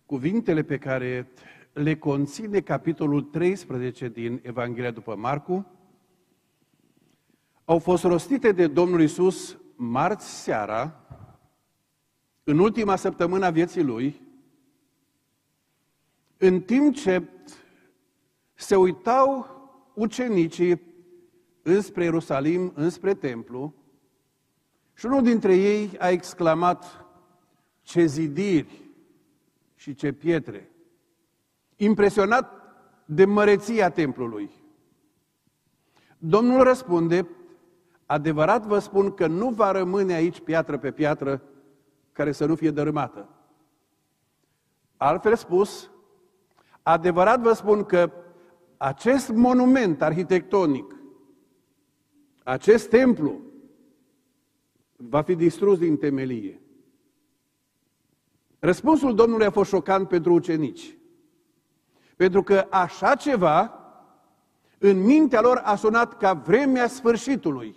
Cuvintele pe care le conține capitolul 13 din Evanghelia după Marcu au fost rostite de Domnul Iisus marți seara, în ultima săptămână a vieții Lui, în timp ce se uitau ucenicii înspre Ierusalim, înspre templu, și unul dintre ei a exclamat: ce zidiri și ce pietre! Impresionat de măreția templului. Domnul răspunde: adevărat vă spun că nu va rămâne aici piatră pe piatră care să nu fie dărâmată. Altfel spus, adevărat vă spun că acest monument arhitectonic, acest templu, va fi distrus din temelie. Răspunsul Domnului a fost șocant pentru ucenici, pentru că așa ceva în mintea lor a sunat ca vremea sfârșitului.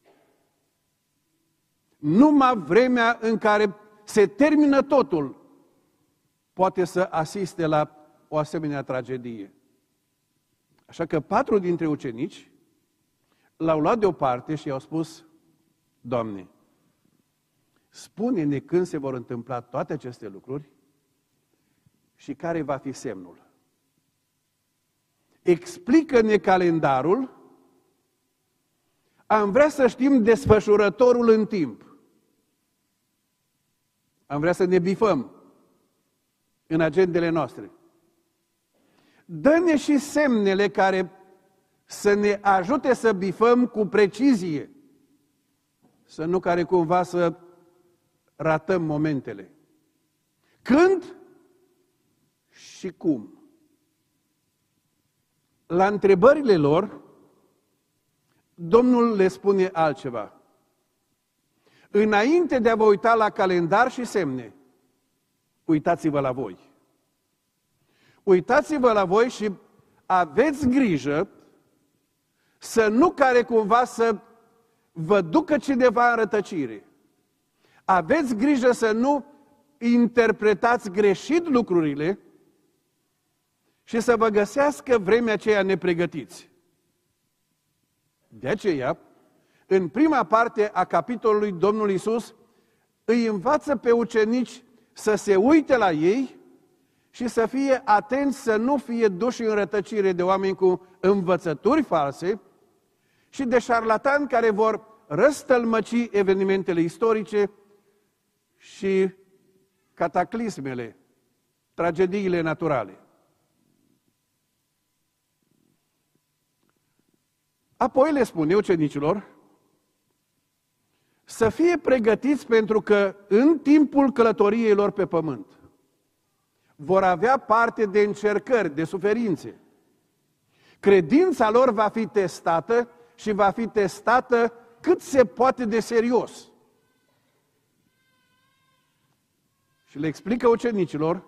Numai vremea în care se termină totul poate să asiste la o asemenea tragedie. Așa că 4 dintre ucenici l-au luat deoparte și i-au spus: Doamne, spune-ne când se vor întâmpla toate aceste lucruri și care va fi semnul. Explică-ne calendarul, am vrea să știm desfășurătorul în timp. Am vrea să ne bifăm în agendele noastre. Dă-ne și semnele care să ne ajute să bifăm cu precizie, să nu care cumva să ratăm momentele. Când și cum? La întrebările lor, Domnul le spune altceva. Înainte de a vă uita la calendar și semne, uitați-vă la voi. Uitați-vă la voi și aveți grijă să nu care cumva să vă ducă cineva în rătăcire. Aveți grijă să nu interpretați greșit lucrurile și să vă găsească vremea aceea nepregătiți. De aceea, în prima parte a capitolului, Domnul Iisus îi învață pe ucenici să se uite la ei și să fie atenți să nu fie duși în rătăcire de oameni cu învățături false și de șarlatani care vor răstălmăci evenimentele istorice și cataclismele, tragediile naturale. Apoi le spune ucenicilor să fie pregătiți pentru că în timpul călătoriei lor pe pământ vor avea parte de încercări, de suferințe. Credința lor va fi testată și va fi testată cât se poate de serios. Și le explică ucenicilor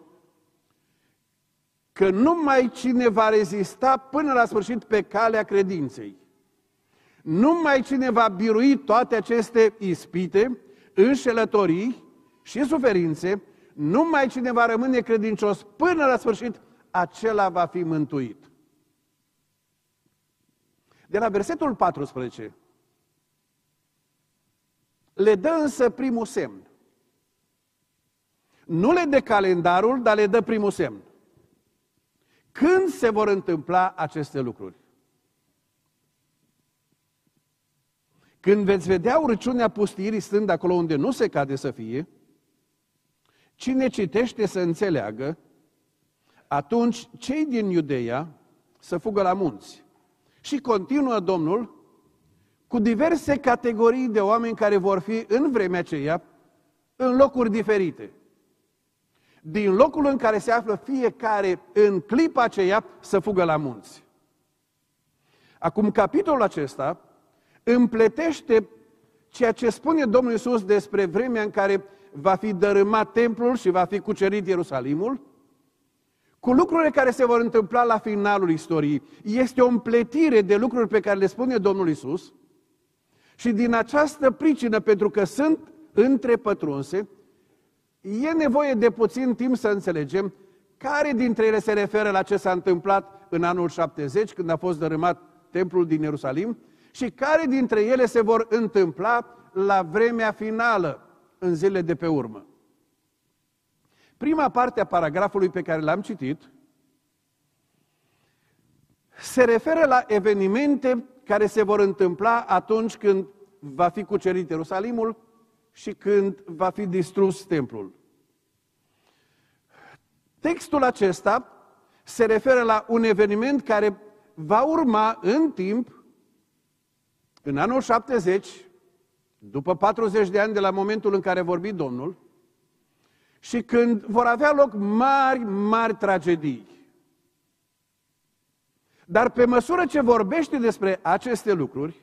că numai cine va rezista până la sfârșit pe calea credinței, numai cine va birui toate aceste ispite, înșelătorii și suferințe, numai cine va rămâne credincios până la sfârșit, acela va fi mântuit. De la versetul 14 le dă însă primul semn. Nu le dă calendarul, dar le dă primul semn. Când se vor întâmpla aceste lucruri? Când veți vedea urăciunea pustiirii stând acolo unde nu se cade să fie, cine citește să înțeleagă, atunci cei din Iudeia să fugă la munți. Și continuă Domnul cu diverse categorii de oameni care vor fi în vremea aceea în locuri diferite. Din locul în care se află fiecare în clipa aceea să fugă la munți. Acum, capitolul acesta împletește ceea ce spune Domnul Iisus despre vremea în care va fi dărâmat templul și va fi cucerit Ierusalimul, cu lucrurile care se vor întâmpla la finalul istoriei. Este o împletire de lucruri pe care le spune Domnul Iisus și din această pricină, pentru că sunt întrepătrunse, e nevoie de puțin timp să înțelegem care dintre ele se referă la ce s-a întâmplat în anul 70, când a fost dărâmat templul din Ierusalim, și care dintre ele se vor întâmpla la vremea finală, în zilele de pe urmă. Prima parte a paragrafului pe care l-am citit se referă la evenimente care se vor întâmpla atunci când va fi cucerit Ierusalimul și când va fi distrus templul. Textul acesta se referă la un eveniment care va urma în timp, în anul 70, după 40 de ani de la momentul în care a vorbit Domnul, și când vor avea loc mari tragedii. Dar pe măsură ce vorbește despre aceste lucruri,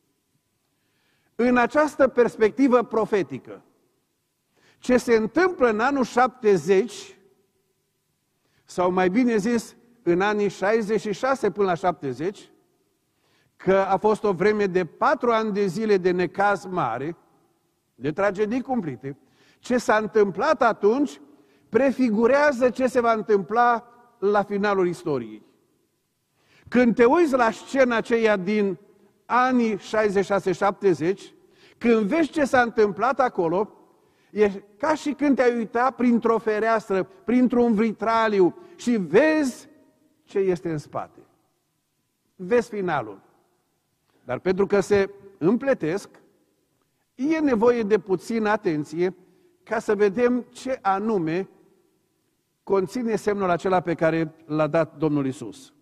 în această perspectivă profetică, ce se întâmplă în anul 70, sau mai bine zis, în anii 66 până la 70, că a fost o vreme de 4 ani de zile de necaz mare, de tragedii cumplite, ce s-a întâmplat atunci prefigurează ce se va întâmpla la finalul istoriei. Când te uiți la scena aceea din anii 66-70, când vezi ce s-a întâmplat acolo, e ca și când te-ai uita printr-o fereastră, printr-un vitraliu și vezi ce este în spate. Vezi finalul. Dar pentru că se împletesc, e nevoie de puțină atenție ca să vedem ce anume conține semnul acela pe care l-a dat Domnul Iisus.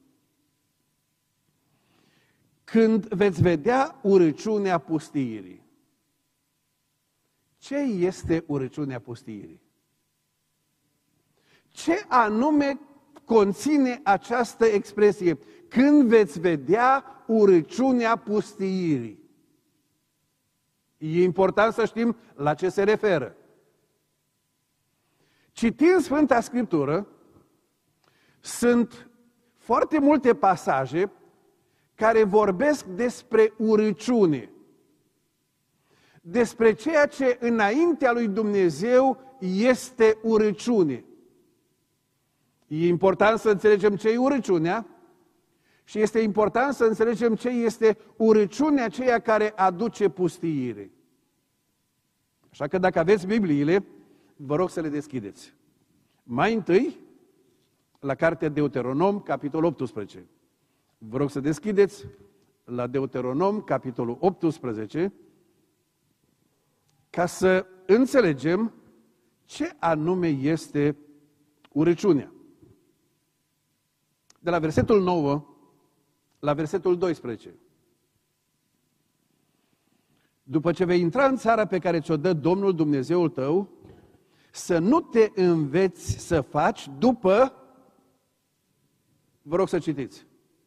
Când veți vedea urăciunea pustiirii. Ce este urăciunea pustiirii? Ce anume conține această expresie? Când veți vedea urăciunea pustiirii. E important să știm la ce se referă. Citind Sfânta Scriptură, sunt foarte multe pasaje care vorbesc despre urăciune, despre ceea ce înaintea lui Dumnezeu este urăciune. E important să înțelegem ce e urăciunea și este important să înțelegem ce este urăciunea aceea care aduce pustiire. Așa că dacă aveți Bibliile, vă rog să le deschideți. Mai întâi, la cartea Deuteronom, capitolul 18. Vă rog să deschideți la Deuteronom, capitolul 18, ca să înțelegem ce anume este urăciunea. De la versetul 9 la versetul 12. După ce vei intra în țara pe care ți-o dă Domnul Dumnezeul tău, să nu te înveți să faci după, vă rog să citiți,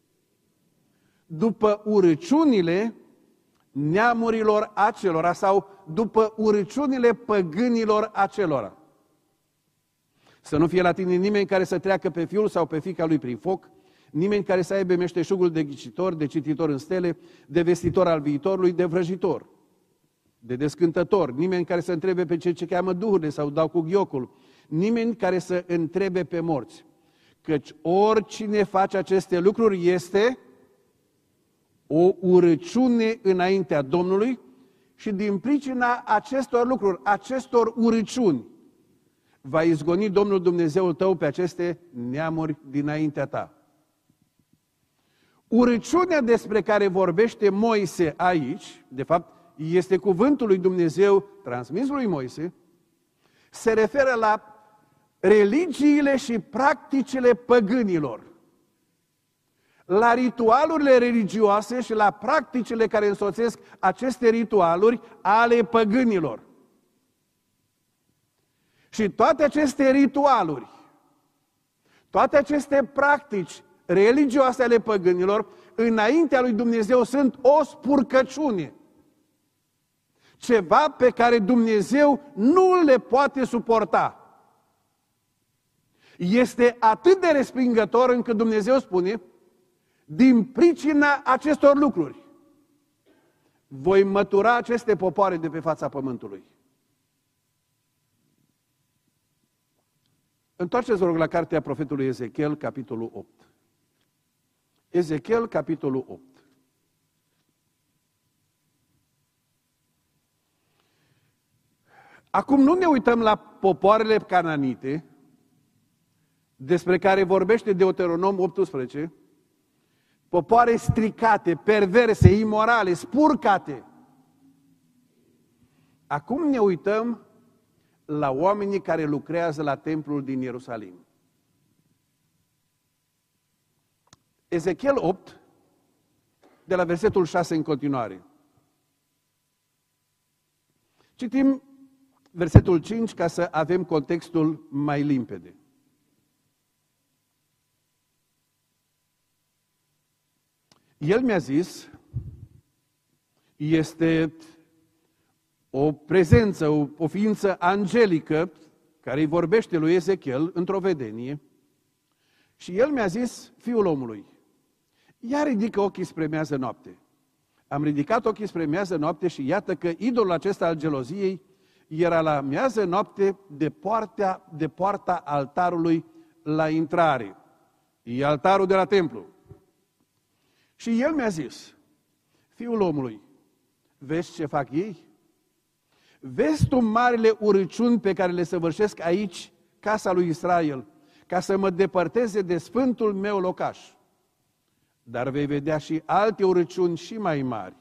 după urăciunile neamurilor acelora sau după urăciunile păgânilor acelora. Să nu fie la tine nimeni care să treacă pe fiul sau pe fiica lui prin foc, nimeni care să aibă meșteșugul de ghicitor, de cititor în stele, de vestitor al viitorului, de vrăjitor, de descântător, nimeni care să întrebe pe cei ce cheamă duhurile sau dau cu ghiocul, nimeni care să întrebe pe morți. Căci oricine face aceste lucruri este o urăciune înaintea Domnului și din pricina acestor lucruri, acestor urăciuni, va izgoni Domnul Dumnezeul tău pe aceste neamuri dinaintea ta. Urăciunea despre care vorbește Moise aici, de fapt, este cuvântul lui Dumnezeu transmis lui Moise, se referă la religiile și practicile păgânilor, la ritualurile religioase și la practicile care însoțesc aceste ritualuri ale păgânilor. Și toate aceste ritualuri, toate aceste practici religioase ale păgânilor, înaintea lui Dumnezeu sunt o spurcăciune. Ceva pe care Dumnezeu nu le poate suporta. Este atât de respingător încât Dumnezeu spune, din pricina acestor lucruri, voi mătura aceste popoare de pe fața pământului. Întoarceți-vă, rog, la cartea profetului Ezechiel, capitolul 8. Ezechiel, capitolul 8. Acum nu ne uităm la popoarele cananite, despre care vorbește Deuteronom 18, popoare stricate, perverse, imorale, spurcate. Acum ne uităm la oamenii care lucrează la templul din Ierusalim. Ezechiel 8, de la versetul 6 în continuare. Citim versetul 5 ca să avem contextul mai limpede. El mi-a zis, este o prezență, o ființă angelică care îi vorbește lui Ezechiel într-o vedenie și el mi-a zis, fiul omului, ia ridică ochii spre miază noapte. Am ridicat ochii spre miază noapte și iată că idolul acesta al geloziei era la miază noapte de poarta altarului la intrare. E altarul de la templu. Și el mi-a zis, fiul omului, vezi ce fac ei? Vezi tu marile urăciuni pe care le săvârșesc aici, casa lui Israel, ca să mă depărteze de sfântul meu locaș. Dar vei vedea și alte urăciuni și mai mari.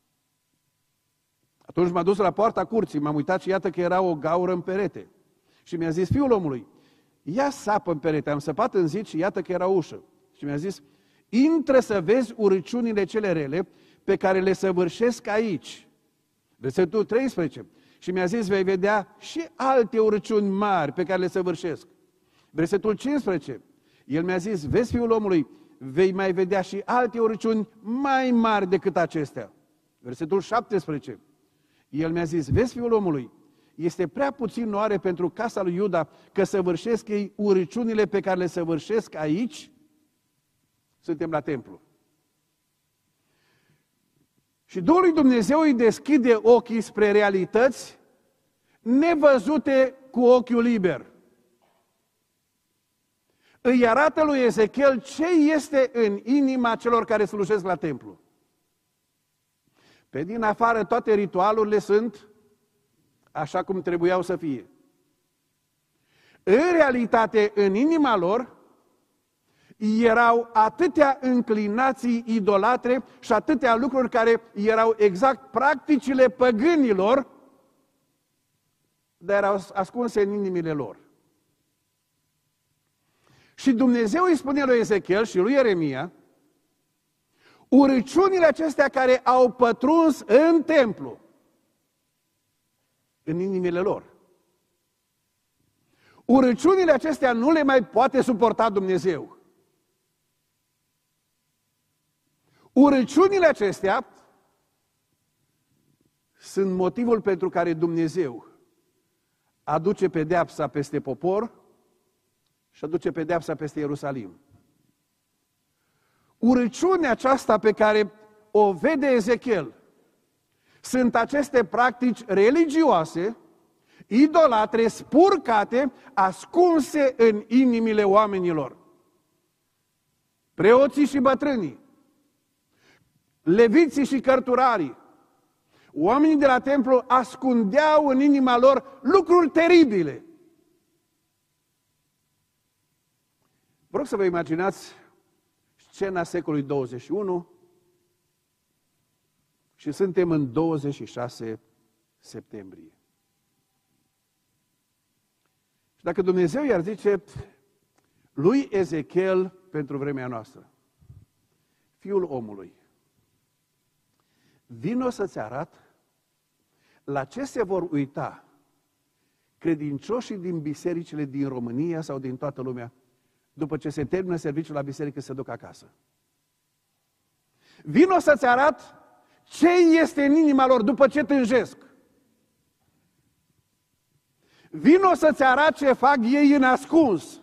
Atunci m-a dus la poarta curții, m-am uitat și iată că era o gaură în perete. Și mi-a zis, fiul omului, ia sapă în perete. Am săpat în zid și iată că era ușă. Și mi-a zis, intră să vezi urăciunile cele rele pe care le săvârșesc aici. Versetul 13. Și mi-a zis, vei vedea și alte urăciuni mari pe care le săvârșesc. Versetul 15. El mi-a zis, vezi, fiul omului, vei mai vedea și alte urăciuni mai mari decât acestea. Versetul 17. El mi-a zis, vezi, fiul omului, este prea puțin oare pentru casa lui Iuda că săvârșesc ei urăciunile pe care le săvârșesc aici? Suntem la templu. Și Duhul lui Dumnezeu îi deschide ochii spre realități nevăzute cu ochiul liber. Îi arată lui Ezechiel ce este în inima celor care slujesc la templu. Pe din afară toate ritualurile sunt așa cum trebuiau să fie. În realitate, în inima lor, erau atâtea înclinații idolatre și atâtea lucruri care erau exact practicile păgânilor, dar erau ascunse în inimile lor. Și Dumnezeu îi spune lui Ezechiel și lui Ieremia, urăciunile acestea care au pătruns în templu, în inimile lor. Urăciunile acestea nu le mai poate suporta Dumnezeu. Urăciunile acestea sunt motivul pentru care Dumnezeu aduce pedeapsa peste popor și aduce pedeapsa peste Ierusalim. Urăciunea aceasta pe care o vede Ezechiel sunt aceste practici religioase, idolatre, spurcate, ascunse în inimile oamenilor. Preoții și bătrânii, leviții și cărturarii, oamenii de la templu ascundeau în inima lor lucruri teribile. Vă rog să vă imaginați scena secolului 21 și suntem în 26 septembrie. Și dacă Dumnezeu i-ar zice lui Ezechiel pentru vremea noastră, fiul omului, vino să-ți arăt la ce se vor uita credincioșii din bisericile din România sau din toată lumea după ce se termină serviciul la biserică să se ducă acasă. Vino să-ți arăt ce este în inima lor după ce tânjesc. Vino să-ți arăt ce fac ei în ascuns.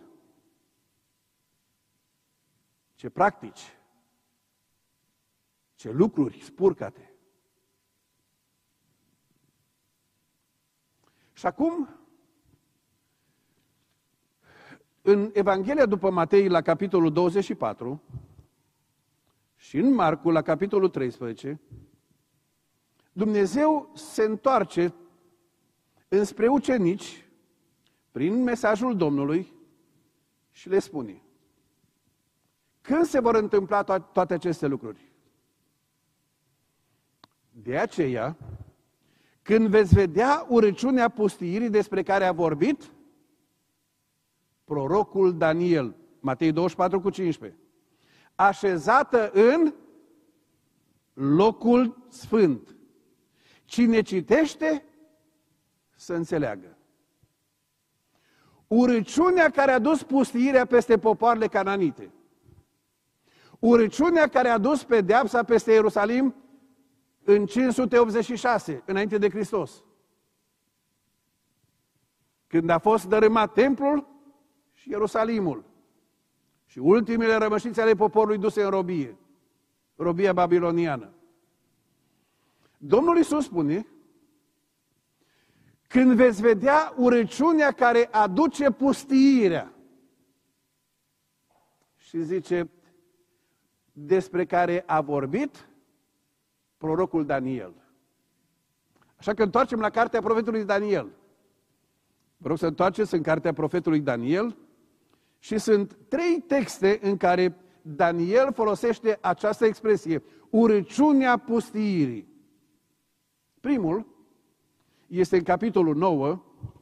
Ce practici, ce lucruri spurcate. Și acum, În Evanghelia după Matei, la capitolul 24, și în Marcu, la capitolul 13, Dumnezeu se întoarce înspre ucenici prin mesajul Domnului și le spune: când se vor întâmpla toate aceste lucruri? De aceea, când veți vedea urăciunea pustiirii despre care a vorbit prorocul Daniel, Matei 24:15, așezată în locul sfânt. Cine citește, să înțeleagă. Urăciunea care a dus pustiirea peste popoarele cananite, urăciunea care a dus pedeapsa peste Ierusalim în 586, înainte de Hristos, când a fost dărâmat templul și Ierusalimul și ultimele rămășițe ale poporului duse în robie, robia babiloniană. Domnul Iisus spune: când veți vedea urăciunea care aduce pustiirea, și zice, despre care a vorbit prorocul Daniel. Așa că întoarcem la cartea profetului Daniel. Vă rog să întoarceți în cartea profetului Daniel și sunt 3 texte în care Daniel folosește această expresie, urăciunea pustiirii. Primul este în capitolul 9,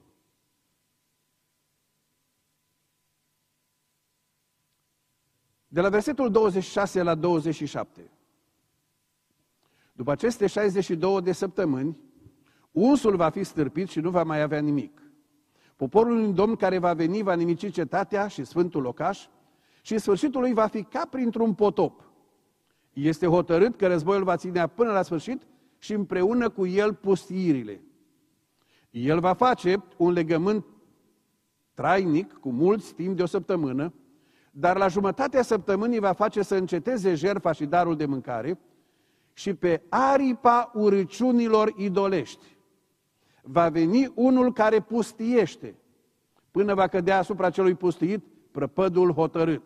de la versetul 26 la 27. După aceste 62 de săptămâni, unsul va fi stârpit și nu va mai avea nimic. Poporul unui domn care va veni va nimici cetatea și sfântul locaș și sfârșitul lui va fi ca printr-un potop. Este hotărât că războiul va ținea până la sfârșit și împreună cu el pustiirile. El va face un legământ trainic cu mulți timp de o săptămână, dar la jumătatea săptămânii va face să înceteze jertfa și darul de mâncare și pe aripa urăciunilor idolești va veni unul care pustiește, până va cădea asupra celui pustiit prăpădul hotărât.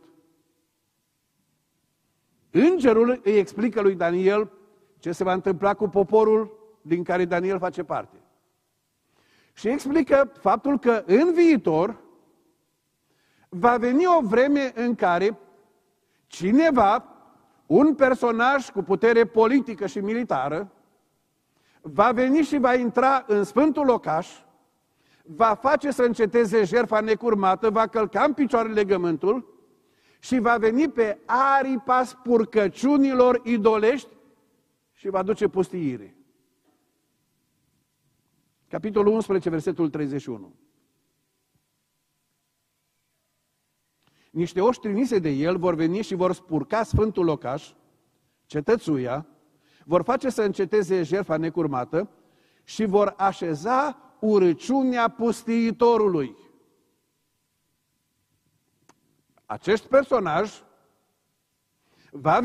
Îngerul îi explică lui Daniel ce se va întâmpla cu poporul din care Daniel face parte. Și explică faptul că în viitor va veni o vreme în care cineva, un personaj cu putere politică și militară, va veni și va intra în sfântul locaș, va face să înceteze jertfa necurmată, va călca în picioare legământul și va veni pe aripa spurcăciunilor idolești și va duce pustiire. Capitolul 11, versetul 31. Niște oști trimise de el vor veni și vor spurca sfântul locaș, cetățuia, vor face să înceteze jertfa necurmată și vor așeza urăciunea pustiitorului. Acest personaj va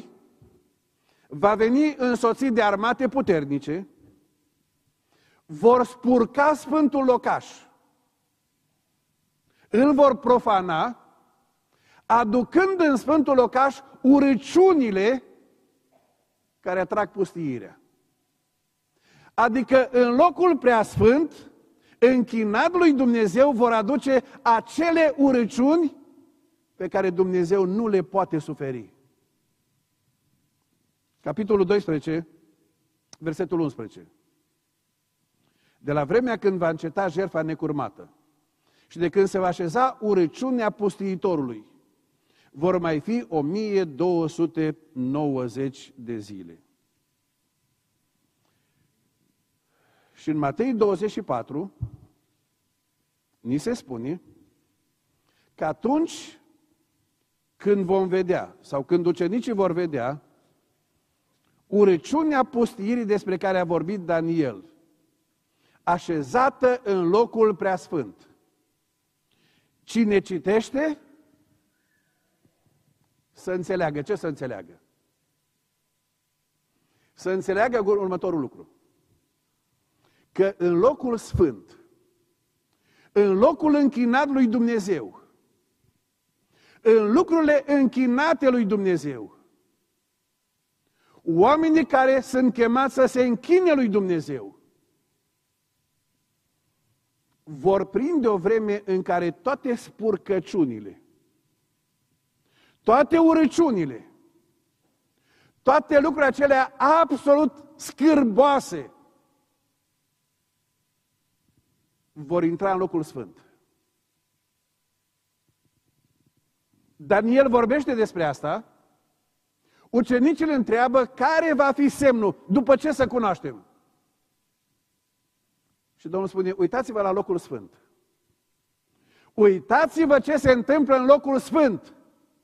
veni însoțit de armate puternice, vor spurca sfântul locaș, îl vor profana, aducând în sfântul locaș urăciunile care atrag pustiirea. Adică în locul preasfânt, închinat lui Dumnezeu, vor aduce acele urăciuni pe care Dumnezeu nu le poate suferi. Capitolul 12, versetul 11. De la vremea când va înceta jertfa necurmată și de când se va așeza urăciunea pustiitorului, vor mai fi 1290 de zile. Și în Matei 24 ni se spune că atunci când vom vedea, sau când ucenicii vor vedea, urăciunea pustiirii despre care a vorbit Daniel, așezată în locul preasfânt. Cine citește, să înțeleagă. Ce să înțeleagă? Să înțeleagă următorul lucru. Că în locul sfânt, în locul închinat lui Dumnezeu, în lucrurile închinate lui Dumnezeu. Oamenii care sunt chemați să se închine lui Dumnezeu vor prinde o vreme în care toate spurcăciunile, toate urăciunile, toate lucrurile acelea absolut scârboase vor intra în locul sfânt. Daniel vorbește despre asta. Ucenicii îl întreabă care va fi semnul, după ce să cunoaștem. Și Domnul spune, uitați-vă la locul sfânt. Uitați-vă ce se întâmplă în locul sfânt.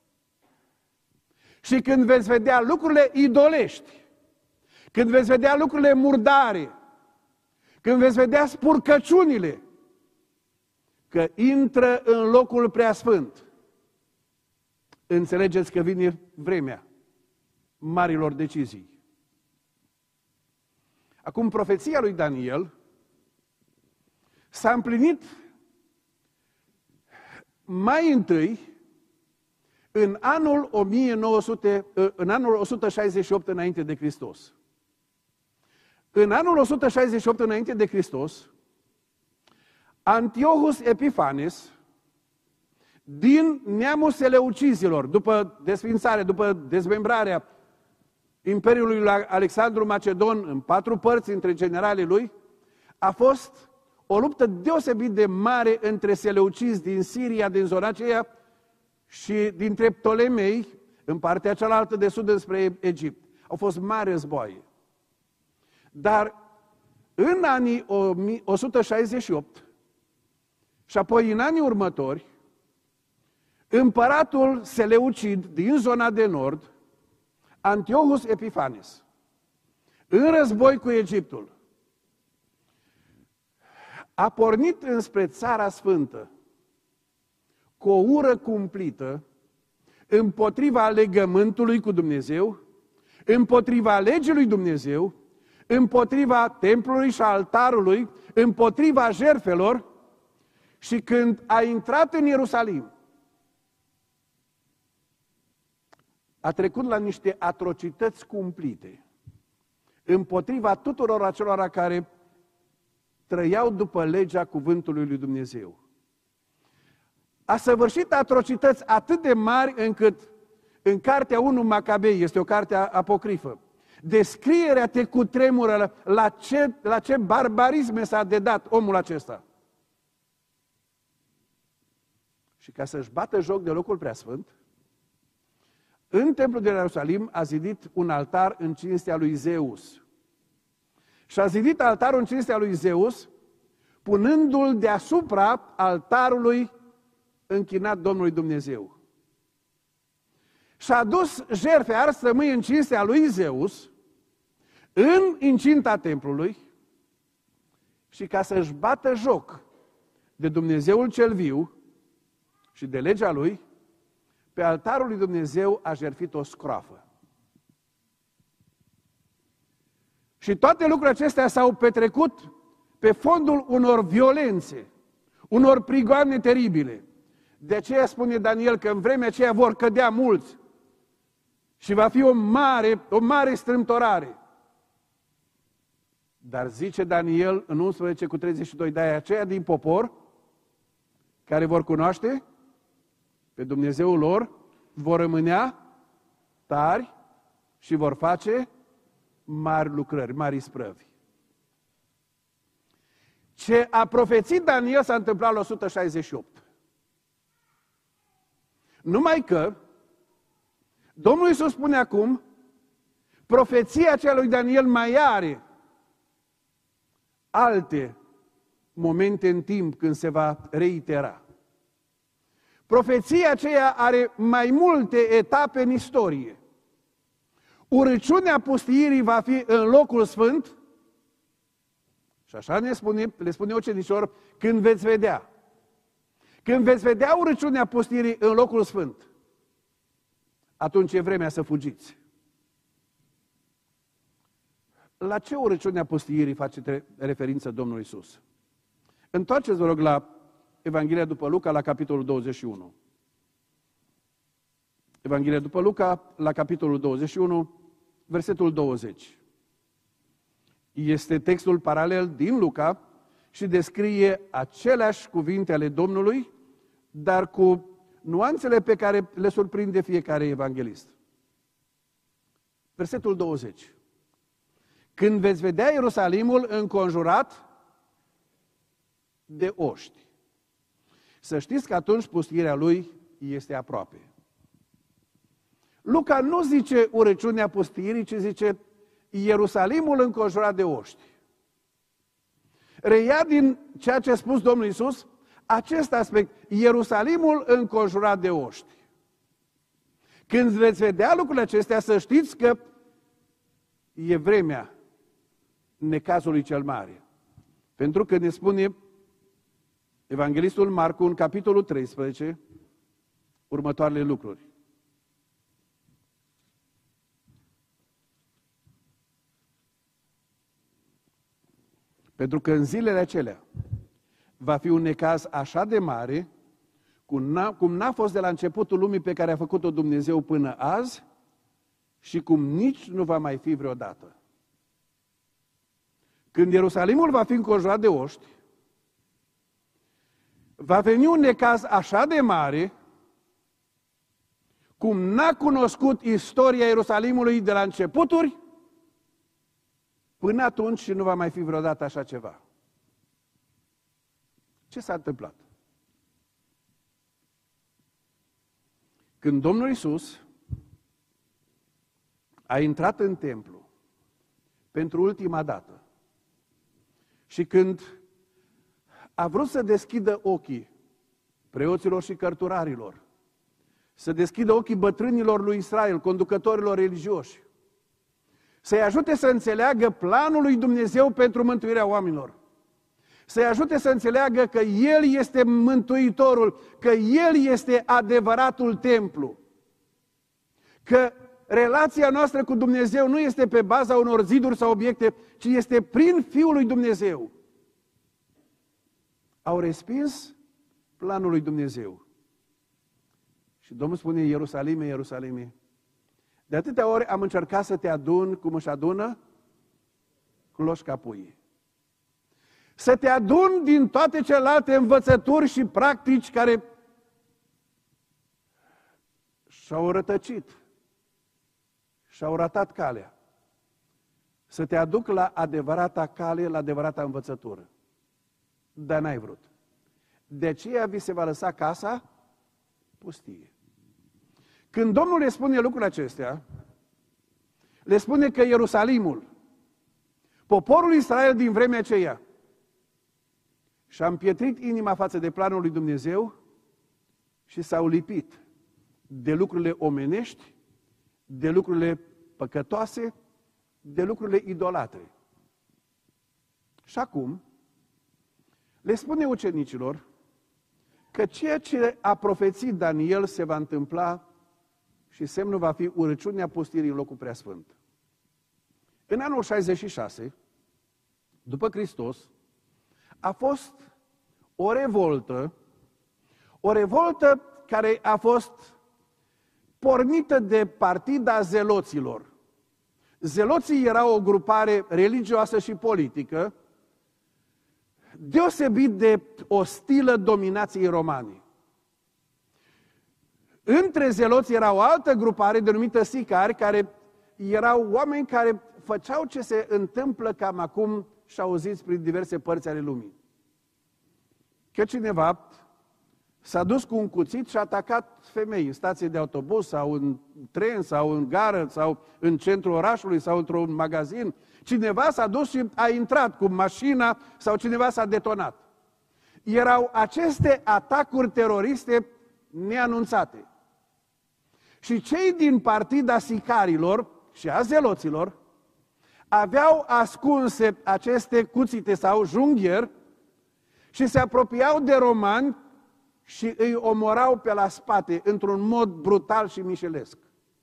Și când veți vedea lucrurile idolești, când veți vedea lucrurile murdare, când veți vedea spurcăciunile, că intră în locul preasfânt, înțelegeți că vine vremea marilor decizii. Acum, profeția lui Daniel s-a împlinit mai întâi în anul 168 înainte de Hristos. În anul 168 înainte de Hristos, Antiochus Epifanes, din neamul seleucizilor, după desfințare, după dezmembrarea Imperiului lui Alexandru Macedon în 4 părți între generalii lui, a fost o luptă deosebit de mare între seleucizi din Siria, din zona aceea, și dintre Ptolemei, în partea cealaltă de sud înspre Egipt. Au fost mari războaie. Dar în anii 168 și apoi în anii următori, împăratul seleucid din zona de nord, Antiochus Epifanes, în război cu Egiptul, a pornit înspre Țara Sfântă cu o ură cumplită împotriva legământului cu Dumnezeu, împotriva legii lui Dumnezeu, împotriva templului și altarului, împotriva jertfelor. Și când a intrat în Ierusalim, a trecut la niște atrocități cumplite împotriva tuturor acelora care trăiau după legea cuvântului lui Dumnezeu. A săvârșit atrocități atât de mari încât în cartea 1 Macabei, este o carte apocrifă, descrierea te cutremură la ce barbarisme s-a dedat omul acesta. Și ca să-și bată joc de locul preasfânt, în templul de la Ierusalim a zidit un altar în cinstea lui Zeus. Și a zidit altarul în cinstea lui Zeus, punându-l deasupra altarului închinat Domnului Dumnezeu. Și a dus jertfe ars rămâi în cinstea lui Zeus, în incinta templului, și ca să-și bată joc de Dumnezeul cel viu și de legea lui, pe altarul lui Dumnezeu a jertfit o scroafă. Și toate lucrurile acestea s-au petrecut pe fondul unor violențe, unor prigoane teribile. De aceea spune Daniel că în vremea aceea vor cădea mulți și va fi o mare strâmtorare. Dar zice Daniel în 11:32, de aceea din popor care vor cunoaște pe Dumnezeul lor, vor rămânea tari și vor face mari lucrări, mari isprăvi. Ce a profețit Daniel s-a întâmplat la 168. Numai că Domnul Iisus spune acum, profeția aceea lui Daniel mai are alte momente în timp când se va reitera. Profeția aceea are mai multe etape în istorie. Urăciunea pustiirii va fi în locul sfânt și așa le spune ucenicilor, când veți vedea. Când veți vedea urăciunea pustiirii în locul sfânt, atunci e vremea să fugiți. La ce urăciunea pustiirii face referință Domnul Iisus? Întoarceți, vă rog, la Evanghelia după Luca, la capitolul 21. Evanghelia după Luca, la capitolul 21, versetul 20. Este textul paralel din Luca și descrie aceleași cuvinte ale Domnului, dar cu nuanțele pe care le surprinde fiecare evanghelist. Versetul 20. Când veți vedea Ierusalimul înconjurat de oști, să știți că atunci pustirea lui este aproape. Luca nu zice urăciunea pustirii, ci zice Ierusalimul înconjurat de oști. Reia din ceea ce a spus Domnul Iisus acest aspect, Ierusalimul înconjurat de oști. Când veți vedea lucrurile acestea, să știți că e vremea necazului cel mare. Pentru că ne spune Evanghelistul Marcu în capitolul 13 următoarele lucruri. Pentru că în zilele acelea va fi un necaz așa de mare, cum n-a fost de la începutul lumii pe care a făcut-o Dumnezeu până azi și cum nici nu va mai fi vreodată. Când Ierusalimul va fi înconjurat de oști, va veni un necaz așa de mare, cum n-a cunoscut istoria Ierusalimului de la începuturi, până atunci și nu va mai fi vreodată așa ceva. Ce s-a întâmplat? Când Domnul Iisus a intrat în templu pentru ultima dată și când a vrut să deschidă ochii preoților și cărturarilor, să deschidă ochii bătrânilor lui Israel, conducătorilor religioși, să-i ajute să înțeleagă planul lui Dumnezeu pentru mântuirea oamenilor, să-i ajute să înțeleagă că El este Mântuitorul, că El este adevăratul templu, că relația noastră cu Dumnezeu nu este pe baza unor ziduri sau obiecte, ci este prin Fiul lui Dumnezeu. Au respins planul lui Dumnezeu. Și Domnul spune, Ierusalime, Ierusalime, de atâtea ori am încercat să te adun cum își adună cloșca puii. Să te adun din toate celelalte învățături și practici care și-au rătăcit, și-au ratat calea. Să te aduc la adevărata cale, la adevărata învățătură. Dar n-ai vrut. De aceea vi se va lăsa casa pustie. Când Domnul le spune lucrurile acestea, le spune că Ierusalimul, poporul Israel din vremea aceea, și-a împietrit inima față de planul lui Dumnezeu și s-au lipit de lucrurile omenești, de lucrurile păcătoase, de lucrurile idolatre. Și acum le spune ucenicilor că ceea ce a profețit Daniel se va întâmpla și semnul va fi urăciunea pustirii în locul preasfânt. În anul 66, după Hristos, a fost o revoltă care a fost pornită de partida zeloților. Zeloții erau o grupare religioasă și politică deosebit de ostilă dominației romane. Între zeloți era o altă grupare denumită sicari, care erau oameni care făceau ce se întâmplă cam acum și auziți prin diverse părți ale lumii. Că cineva s-a dus cu un cuțit și a atacat femei în stație de autobuz sau în tren sau în gară sau în centrul orașului sau într-un magazin. Cineva s-a dus și a intrat cu mașina sau cineva s-a detonat. Erau aceste atacuri teroriste neanunțate. Și cei din partida sicarilor și a zeloților aveau ascunse aceste cuțite sau junghieri și se apropiau de romani și îi omorau pe la spate într-un mod brutal și mișelesc.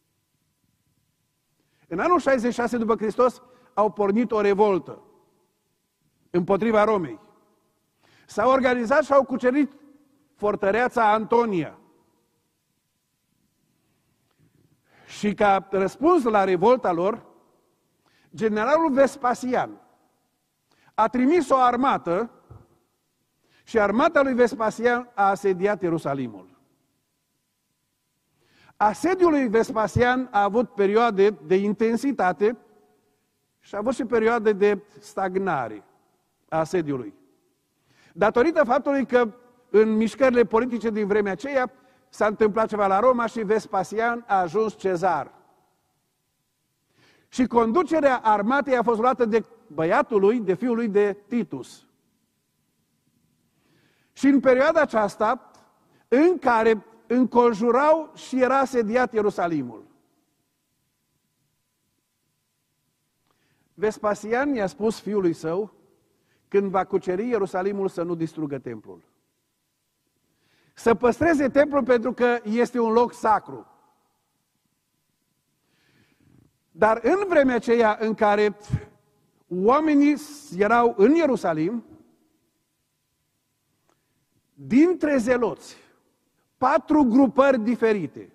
În anul 66 după Hristos au pornit o revoltă împotriva Romei. S-au organizat și au cucerit fortăreața Antonia. Și ca răspuns la revolta lor, generalul Vespasian a trimis o armată și armata lui Vespasian a asediat Ierusalimul. Asediul lui Vespasian a avut perioade de intensitate și a avut și perioade de stagnare a asediului. Datorită faptului că în mișcările politice din vremea aceea s-a întâmplat ceva la Roma și Vespasian a ajuns cezar. Și conducerea armatei a fost luată de băiatul lui, de fiul lui, de Titus. Și în perioada aceasta, în care înconjurau și era asediat Ierusalimul, Vespasian i-a spus fiului său, când va cuceri Ierusalimul, să nu distrugă templul. Să păstreze templul pentru că este un loc sacru. Dar în vremea aceea în care oamenii erau în Ierusalim, dintre zeloți, 4 grupări diferite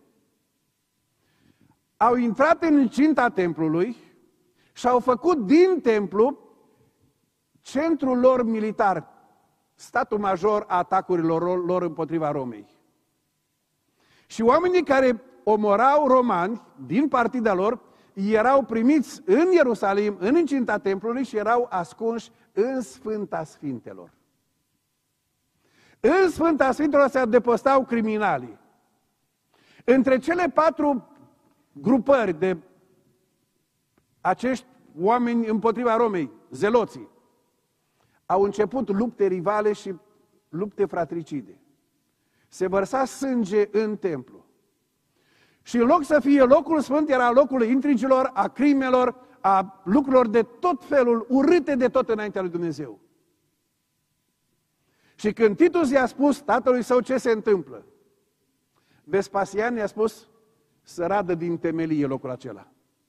au intrat în incinta templului și au făcut din templu centrul lor militar, statul major a atacurilor lor împotriva Romei. Și oamenii care omorau romani din partida lor erau primiți în Ierusalim, în incinta templului și erau ascunși în Sfânta Sfintelor. În Sfânta Sfintelor se adăpostau criminalii. Între cele 4 grupări de acești oameni împotriva Romei, zeloții, au început lupte rivale și lupte fratricide. Se vărsa sânge în templu. Și în loc să fie locul sfânt, era locul intrigilor, a crimelor, a lucrurilor de tot felul, urâte de tot înaintea lui Dumnezeu. Și când Titus i-a spus tatălui său ce se întâmplă, Vespasian i-a spus să radă din temelie locul acela.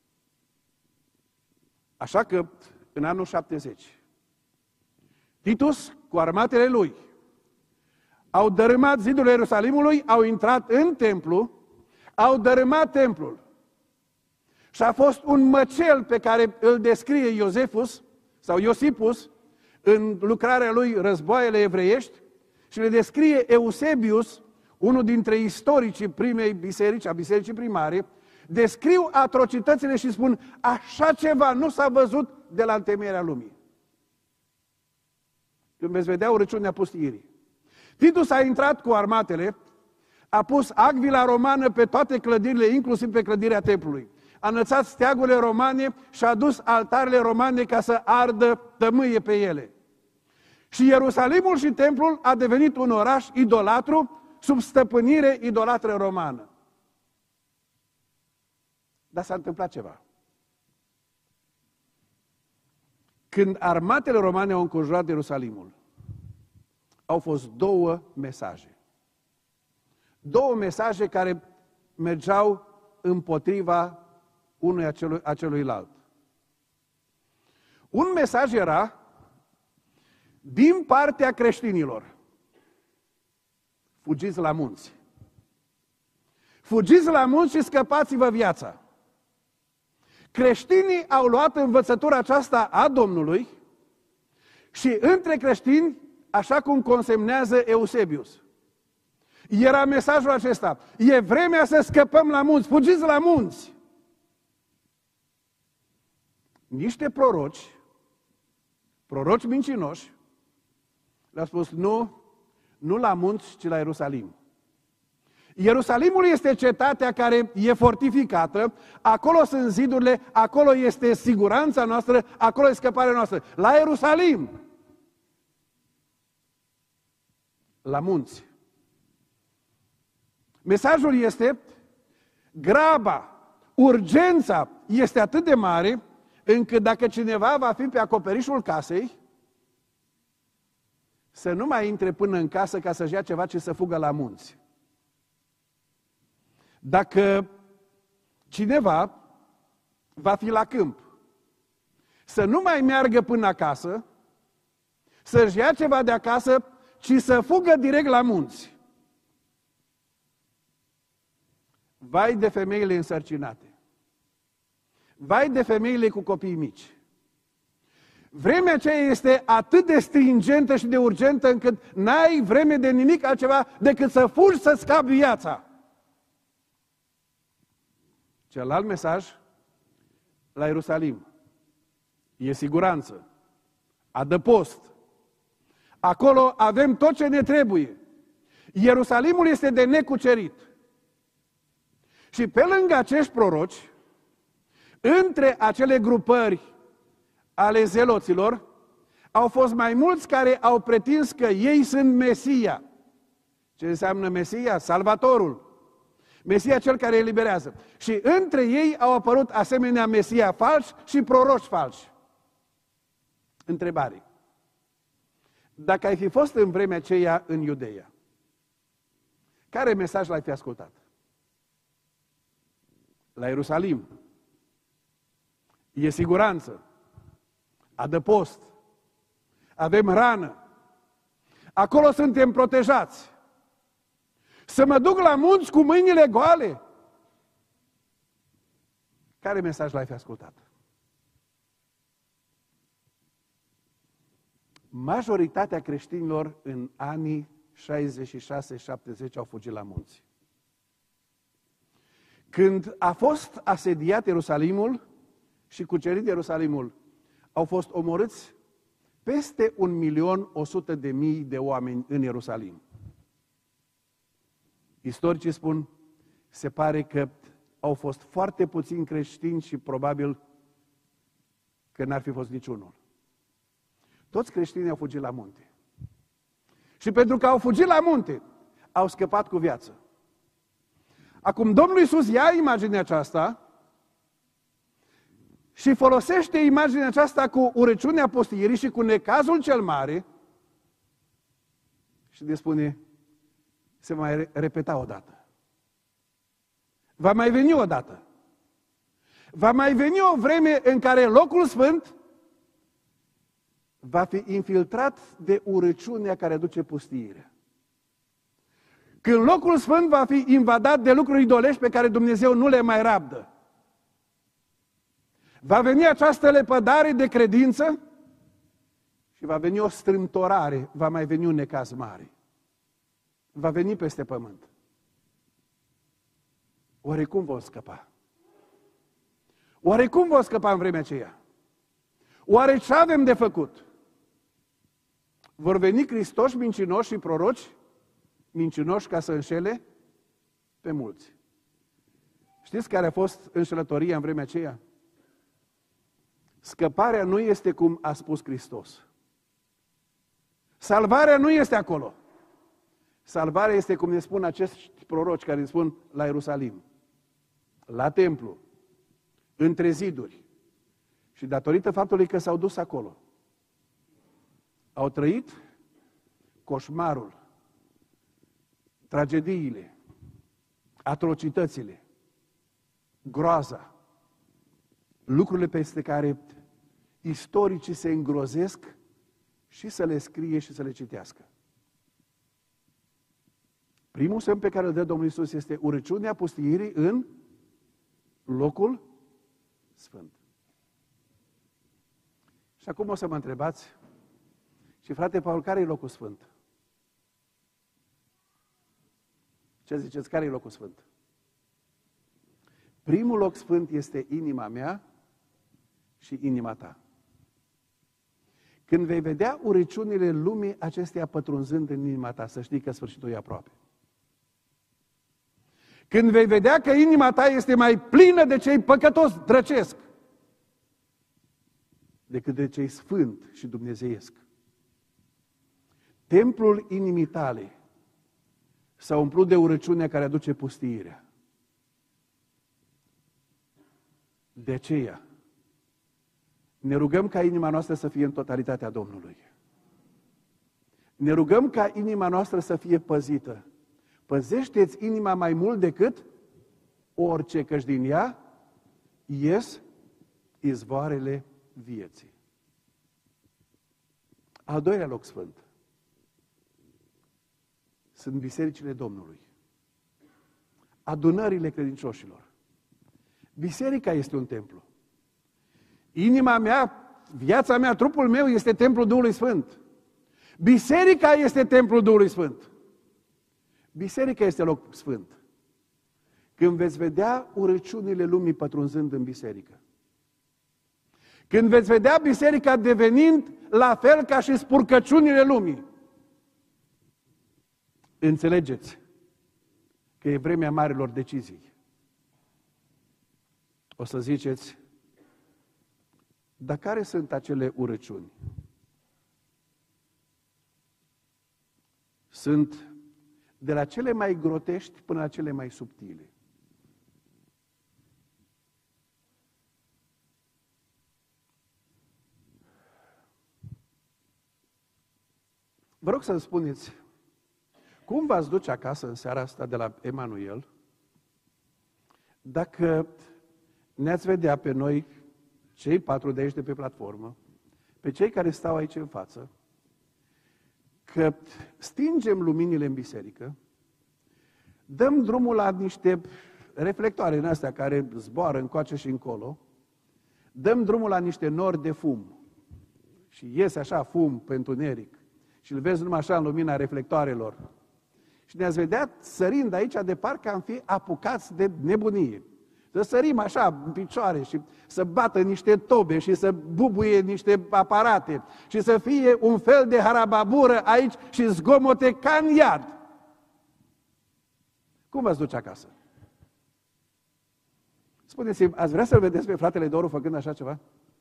Așa că, în anul 70, Titus, cu armatele lui, au dărâmat zidurile Ierusalimului, au intrat în templu, au dărâmat templul. Și a fost un măcel pe care îl descrie Iosifus, sau Iosipus, în lucrarea lui Războaiele evreiești, și le descrie Eusebius, unul dintre istoricii primei biserici, a bisericii primare, descriu atrocitățile și spun, așa ceva nu s-a văzut de la întemeierea lumii. Când veți vedea urăciunea pustiirii. Titus a intrat cu armatele, a pus agvila romană pe toate clădirile, inclusiv pe clădirea templului. A înălțat steagurile romane și a dus altarele romane ca să ardă tămâie pe ele. Și Ierusalimul și templul a devenit un oraș idolatru sub stăpânire idolatră romană. Dar s-a întâmplat ceva. Când armatele romane au înconjurat Ierusalimul, au fost 2 mesaje. 2 mesaje care mergeau împotriva unui celuilalt. Un mesaj era din partea creștinilor. Fugiți la munți. Fugiți la munți și scăpați-vă viața. Creștinii au luat învățătura aceasta a Domnului și între creștini, așa cum consemnează Eusebius, era mesajul acesta: e vremea să scăpăm la munți, fugiți la munți. Niște proroci mincinoși, le-au spus, nu la munți, ci la Ierusalim. Ierusalimul este cetatea care e fortificată, acolo sunt zidurile, acolo este siguranța noastră, acolo e scăparea noastră. La Ierusalim! La munți. Mesajul este, graba, urgența este atât de mare, încât dacă cineva va fi pe acoperișul casei, să nu mai intre până în casă ca să-și ia ceva, ci să fugă la munți. Dacă cineva va fi la câmp, să nu mai meargă până acasă, să-și ia ceva de acasă, ci să fugă direct la munți. Vai de femeile însărcinate. Vai de femeile cu copii mici. Vremea aceea este atât de stringentă și de urgentă încât n-ai vreme de nimic altceva decât să fugi să scapi viața. Celălalt mesaj la Ierusalim. E siguranță. Adăpost. Acolo avem tot ce ne trebuie. Ierusalimul este de necucerit. Și pe lângă acești proroci, între acele grupări ale zeloților, au fost mai mulți care au pretins că ei sunt Mesia. Ce înseamnă Mesia? Salvatorul. Mesia cel care eliberează. Și între ei au apărut asemenea Mesia falși și proroci falși. Întrebare. Dacă ai fi fost în vremea aceea în Iudeea, care mesaj l-ai fi ascultat? La Ierusalim. E siguranță. Adăpost. Avem hrană. Acolo suntem protejați. Să mă duc la munți cu mâinile goale? Care mesaj l-ai fi ascultat? Majoritatea creștinilor în anii 66-70 au fugit la munți. Când a fost asediat Ierusalimul și cucerit Ierusalimul, au fost omorâți peste 1.100.000 de oameni în Ierusalim. Istoricii spun, se pare că au fost foarte puțini creștini și probabil că n-ar fi fost niciunul. Toți creștinii au fugit la munte. Și pentru că au fugit la munte, au scăpat cu viață. Acum Domnul Iisus ia imaginea aceasta și folosește imaginea aceasta cu urăciunea postiirii și cu necazul cel mare și ne spune, se va mai repeta odată. Va mai veni odată. Va mai veni o vreme în care locul sfânt va fi infiltrat de urăciunea care aduce pustiirea. Când locul sfânt va fi invadat de lucruri idolești pe care Dumnezeu nu le mai rabdă. Va veni această lepădare de credință și va veni o strâmtorare, va mai veni un necaz mare. Va veni peste pământ. Oare cum vom scăpa? Oare cum vom scăpa în vremea aceea? Oare ce avem de făcut? Vor veni Hristoși mincinoși și proroci mincinoși ca să înșele pe mulți. Știți care a fost înșelătoria în vremea aceea? Scăparea nu este cum a spus Hristos. Salvarea nu este acolo. Salvarea este cum ne spun acești proroci care ne spun la Ierusalim, la templu, între ziduri. Și datorită faptului că s-au dus acolo, au trăit coșmarul, tragediile, atrocitățile, groaza, lucrurile peste care istoricii se îngrozesc și să le scrie și să le citească. Primul semn pe care îl dă Domnul Iisus este urăciunea pustiirii în locul sfânt. Și acum o să mă întrebați, și frate Paul, care e locul sfânt? Ce ziceți, care e locul sfânt? Primul loc sfânt este inima mea și inima ta. Când vei vedea urăciunile lumii acesteia pătrunzând în inima ta, să știi că sfârșitul e aproape. Când vei vedea că inima ta este mai plină de cei păcătoși, drăcesc, decât de cei sfânt și dumnezeiesc. Templul inimii tale s-a umplut de urăciunea care aduce pustiirea. De aceea, ne rugăm ca inima noastră să fie în totalitatea Domnului. Ne rugăm ca inima noastră să fie păzită. Păzește-ți inima mai mult decât orice, căci din ea ies izvoarele vieții. Al doilea loc sfânt sunt bisericile Domnului. adunările credincioșilor. Biserica este un templu. Inima mea, viața mea, trupul meu este templul Duhului Sfânt. Biserica este templul Duhului Sfânt. Biserica este loc sfânt. Când veți vedea urăciunile lumii pătrunzând în biserică, când veți vedea biserica devenind la fel ca și spurcăciunile lumii, înțelegeți că e vremea marilor decizii. O să ziceți, dar care sunt acele urăciuni? Sunt de la cele mai grotești până la cele mai subtile. Vă rog să-mi spuneți, cum v-ați duce acasă în seara asta de la Emanuel dacă ne-ați vedea pe noi, cei 4 de aici de pe platformă, pe cei care stau aici în față, că stingem luminile în biserică, dăm drumul la niște reflectoare în astea care zboară încoace și încolo, dăm drumul la niște nori de fum și iese așa fum pe întuneric și îl vezi numai așa în lumina reflectoarelor și ne-ați vedea sărind aici de parcă am fi apucați de nebunie. Să sărim așa în picioare și să bată niște tobe și să bubuie niște aparate și să fie un fel de harababură aici și zgomote ca în iad. Cum v-ați duce acasă? Spuneți-mi, ați vrea să-l vedeți pe fratele Doru făcând așa ceva?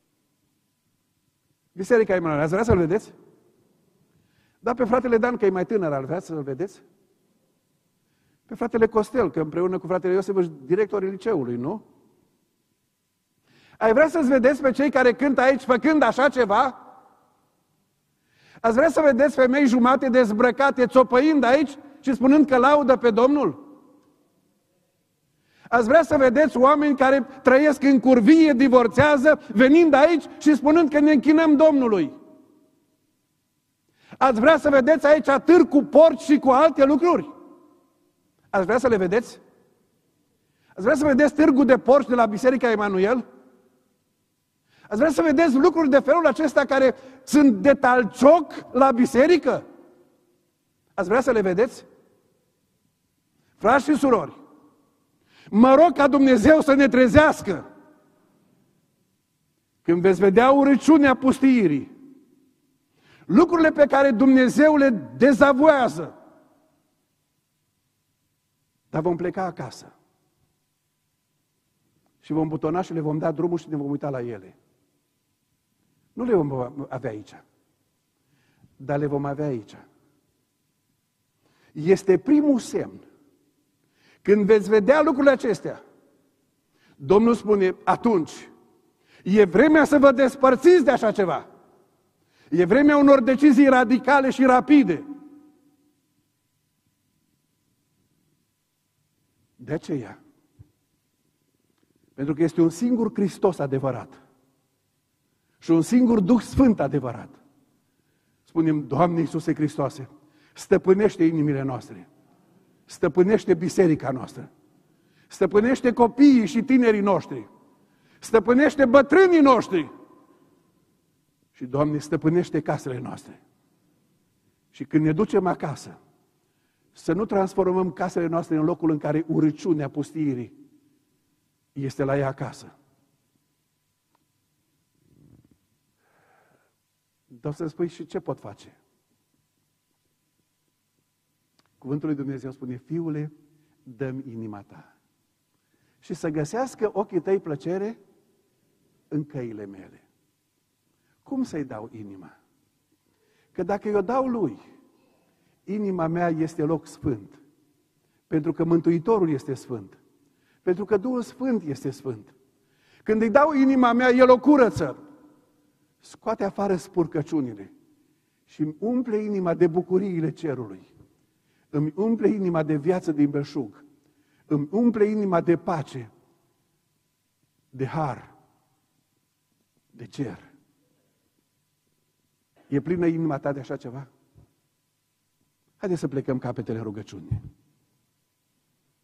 Biserica Emanuel, ați vrea să-l vedeți? Dar pe fratele Dan, că e mai tânăr, ar vrea să-l vedeți? Pe fratele Costel, că împreună cu fratele Iosif ești directorii liceului, nu? Ai vrea să-ți vedeți pe cei care cântă aici făcând așa ceva? Ați vrea să vedeți femei jumate dezbrăcate țopăind aici și spunând că laudă pe Domnul? Ați vrea să vedeți oameni care trăiesc în curvie, divorțează, venind aici și spunând că ne închinăm Domnului? Ați vrea să vedeți aici târg cu porci și cu alte lucruri? Ați vrea să le vedeți? Ați vrea să vedeți târgul de porci de la Biserica Emanuel? Ați vrea să vedeți lucruri de felul acesta care sunt de talcioc la biserică? Ați vrea să le vedeți? Frați și surori, mă rog ca Dumnezeu să ne trezească când veți vedea urăciunea pustiirii, lucrurile pe care Dumnezeu le dezavoiază, dar vom pleca acasă și vom butona și le vom da drumul și ne vom uita la ele. Nu le vom avea aici, dar le vom avea aici. Este primul semn. Când veți vedea lucrurile acestea, Domnul spune, atunci, e vremea să vă despărțiți de așa ceva. E vremea unor decizii radicale și rapide. De aceea, pentru că este un singur Hristos adevărat și un singur Duh Sfânt adevărat, spunem, Doamne Iisuse Hristoase, stăpânește inimile noastre, stăpânește biserica noastră, stăpânește copiii și tinerii noștri, stăpânește bătrânii noștri și, Doamne, stăpânește casele noastre. Și când ne ducem acasă, să nu transformăm casele noastre în locul în care urăciunea pustiirii este la ea acasă. Dar să spui și ce pot face? Cuvântul lui Dumnezeu spune, Fiule, dă-mi inima ta. Și să găsească ochii tăi plăcere în căile mele. Cum să-i dau inima? Că dacă eu dau lui, inima mea este loc sfânt. Pentru că Mântuitorul este sfânt. Pentru că Duhul Sfânt este sfânt. Când îi dau inima mea, El o curăță. Scoate afară spurcăciunile și îmi umple inima de bucuriile cerului. Îmi umple inima de viață din belșug. Îmi umple inima de pace, de har, de cer. E plină inima ta de așa ceva? Haideți să plecăm capetele rugăciunii.